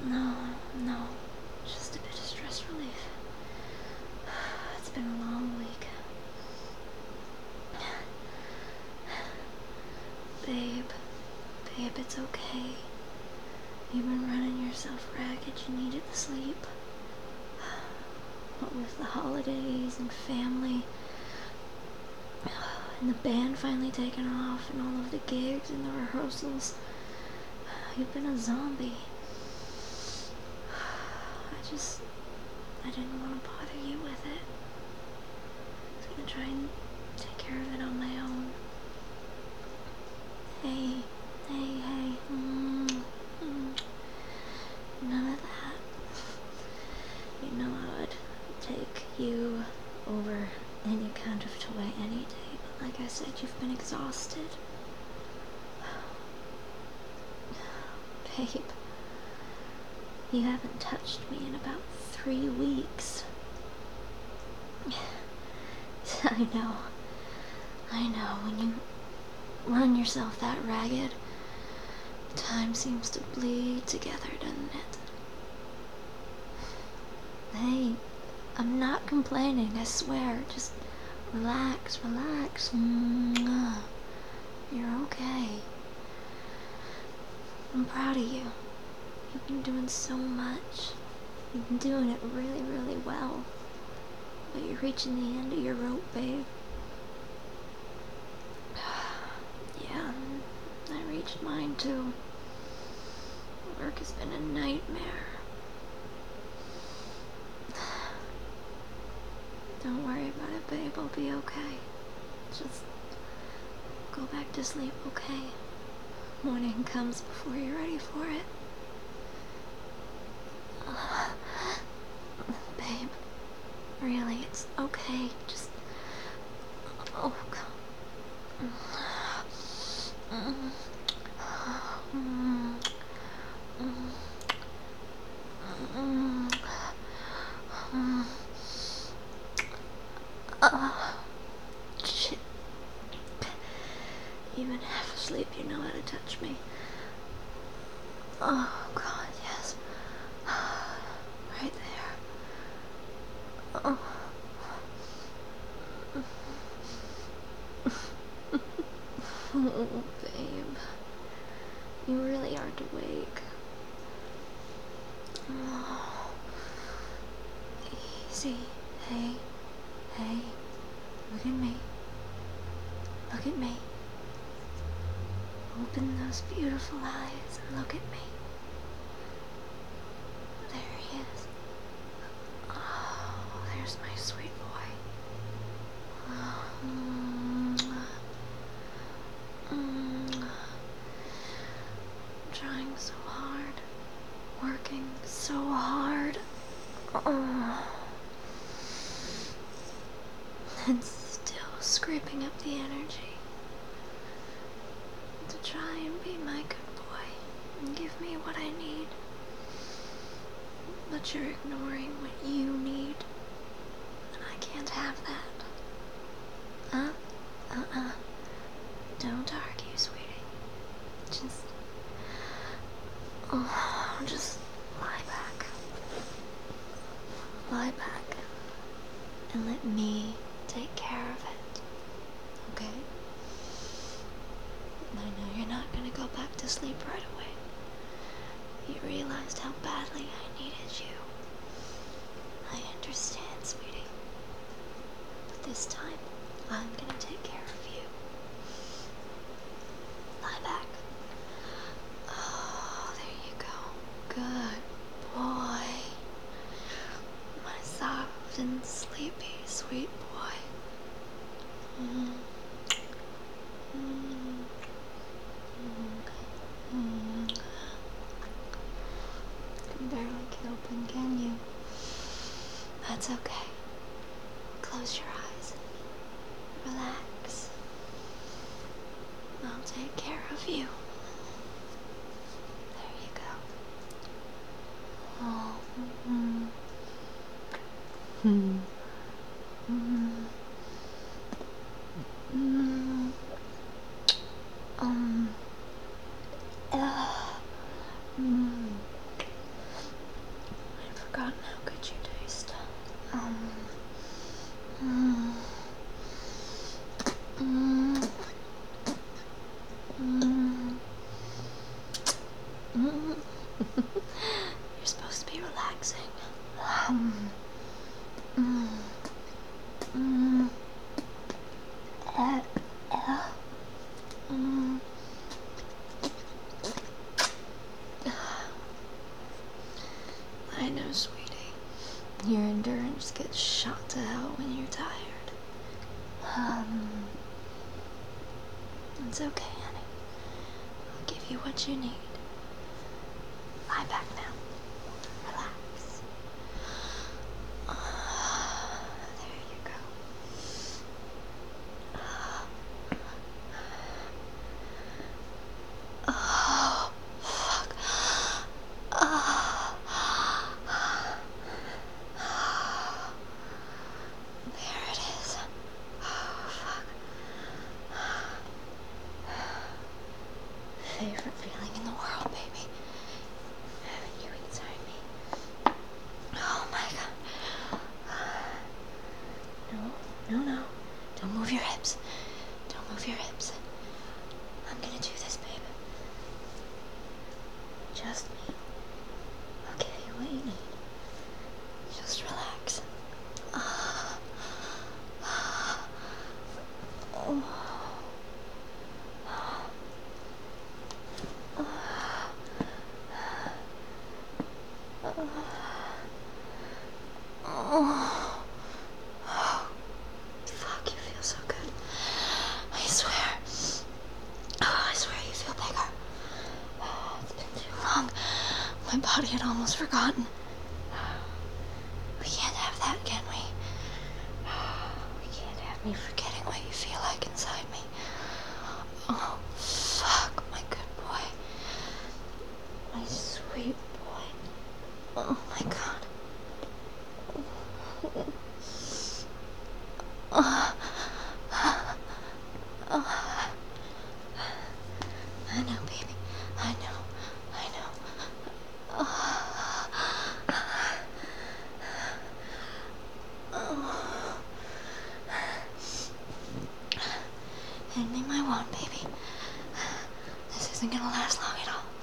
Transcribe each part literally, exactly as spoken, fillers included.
No, no. Just a bit of stress relief. It's been a long week. Babe, babe, it's okay. You've been running yourself ragged. You needed the sleep. What with the holidays and family, and the band finally taking off, and all of the gigs and the rehearsals, you've been a zombie. I just, I didn't want to bother you with it. I was gonna try and take care of it on my own. Hey, hey, hey, mm, mm. None of that. You know I would take you over any kind of toy any day, but like I said, you've been exhausted. Babe, you haven't touched me in about three weeks. I know, I know, when you run yourself that ragged, time seems to bleed together, doesn't it? Hey, I'm not complaining, I swear. Just relax, relax. Mwah. You're okay. I'm proud of you. You've been doing so much. You've been doing it really, really well. But you're reaching the end of your rope, babe. Yeah, I reached mine too. Work has been a nightmare. Don't worry about it, babe. I'll be okay. Just go back to sleep, okay? Morning comes before you're ready for it. Babe, really, it's okay. Just... Oh, God. Oh, shit. Even half asleep, you know how to touch me. Oh, God, yes. Right there. Oh. Oh, babe. You really aren't awake. Oh. Easy. Hey. Hey. Look at me. Look at me. Open those beautiful eyes and look at me. There he is. Oh, there's my sweet boy. Oh, mm, mm. I'm trying so hard. Working so hard. Oh. And still scraping up the energy to try and be my good boy and give me what I need. But you're ignoring what you need, and I can't have that. Huh? Uh-uh. Don't argue, sweetie. Just... Oh, just lie back. Lie back and let me take care of it. Okay? I know you're not gonna go back to sleep right away. You realized how badly I needed you. I understand, sweetie. But this time, I'm gonna take care of you. Lie back. Oh, there you go. Good boy. My soft and sleepy, sweet boy. Mm. Mm. Mm. You can barely get open, can you? That's okay. Close your eyes. Relax. I'll take care of you. There you go. Oh. Mm-hmm. Hmm. Mm. Mm. Um. Uh. Mm. Mm. You're supposed to be relaxing. Um. Mm. Mm. Uh, uh. Mm. I know, sweetie. Your endurance gets shot to hell when you're tired. Um. It's okay, honey. I'll give you what you need. Lie back now. Relax. There you go. Oh, fuck. Oh. There it is. Oh, fuck. Favorite feeling in the world, baby. Having you inside me. Oh my god. No, no, no. Don't move your hips. Don't move your hips. I'm gonna do this, babe. Just me. I'll give you what you need. Just relax. Oh. Oh. Oh. Fuck, you feel so good. I swear. Oh, I swear you feel bigger. Oh, it's been too long. My body had almost forgotten. We can't have that, can we? We can't have me forgetting what you feel like inside me. Oh, fuck, my good boy. My sweet boy. Oh my god. Oh. Oh. I know, baby. I know. I know. Oh. Oh. Anything I want, baby. This isn't gonna last long at all.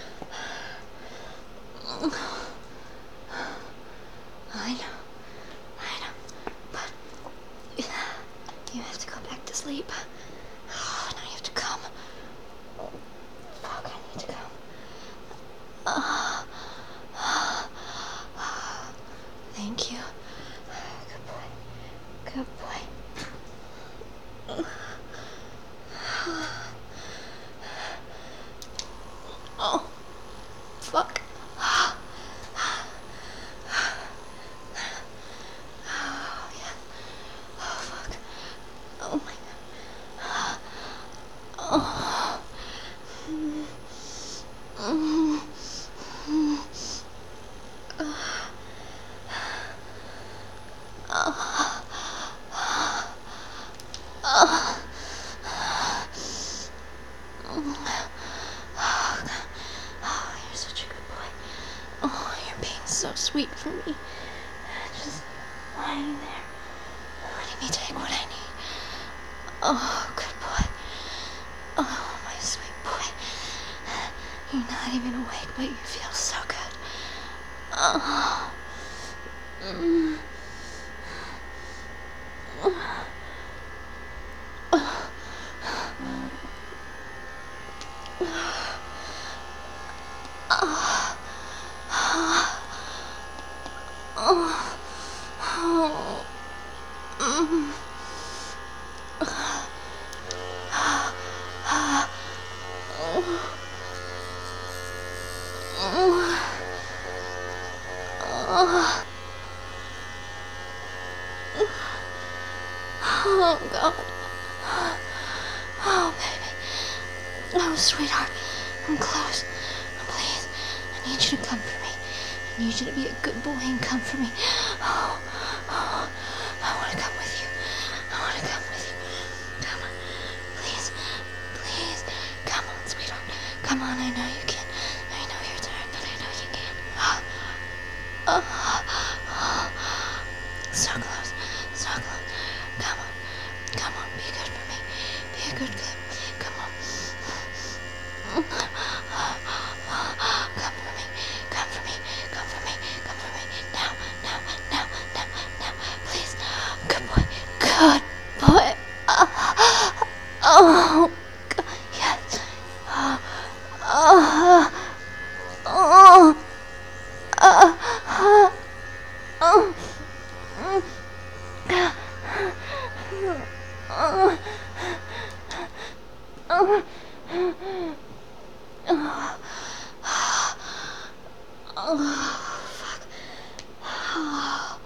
I know. I know. But you have to go back to sleep. Oh, now you have to come. Oh, fuck, I need to come. Oh. Thank you. Good boy. Good boy. Oh, fuck. Oh, yeah. Oh, fuck. Oh, my God. Oh. Mm. Mm. Mm. Oh. Oh. Oh. Oh, you're such a good boy. Oh, you're being so sweet for me. Just lying there, letting me take what I need. Oh, good boy. Oh, my sweet boy. You're not even awake, but you feel so good. Oh. Mm. Oh, God. Oh, baby. Oh, sweetheart. I'm close. Please, I need you to come for me. I need you to be a good boy and come for me. Oh, oh, I want to come with you. I want to come with you. Come on. Please, please. Come on, sweetheart. Come on, I know you can. I know you're tired, but I know you can. Oh, oh, oh. So close, so close. Come on, come on, be good for me. Be a good kid. Come on. Oh, oh fuck. Oh.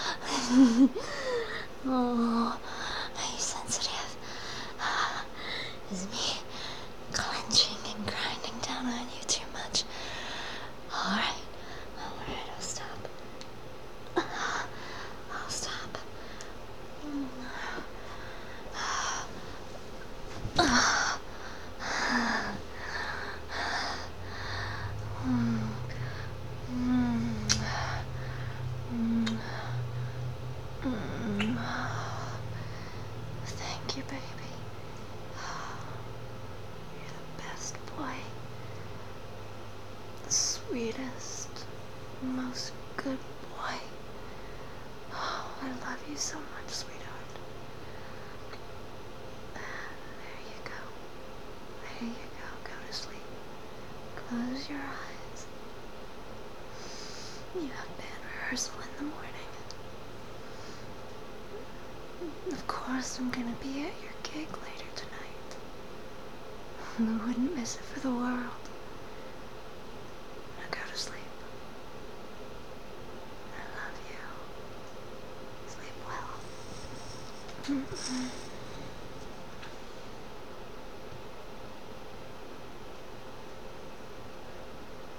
Oh, are you sensitive? Is me clenching and grinding down on you too much? Alright, alright, I'll stop. I'll stop. Thank you, baby. You're the best boy. The sweetest, most good boy. Oh, I love you so much, sweetheart. There you go. There you go. Go to sleep. Close your eyes. You have band rehearsal in the morning. Of course, I'm gonna be at your gig later tonight. I wouldn't miss it for the world. Now go to sleep. I love you. Sleep well. Mm-hmm.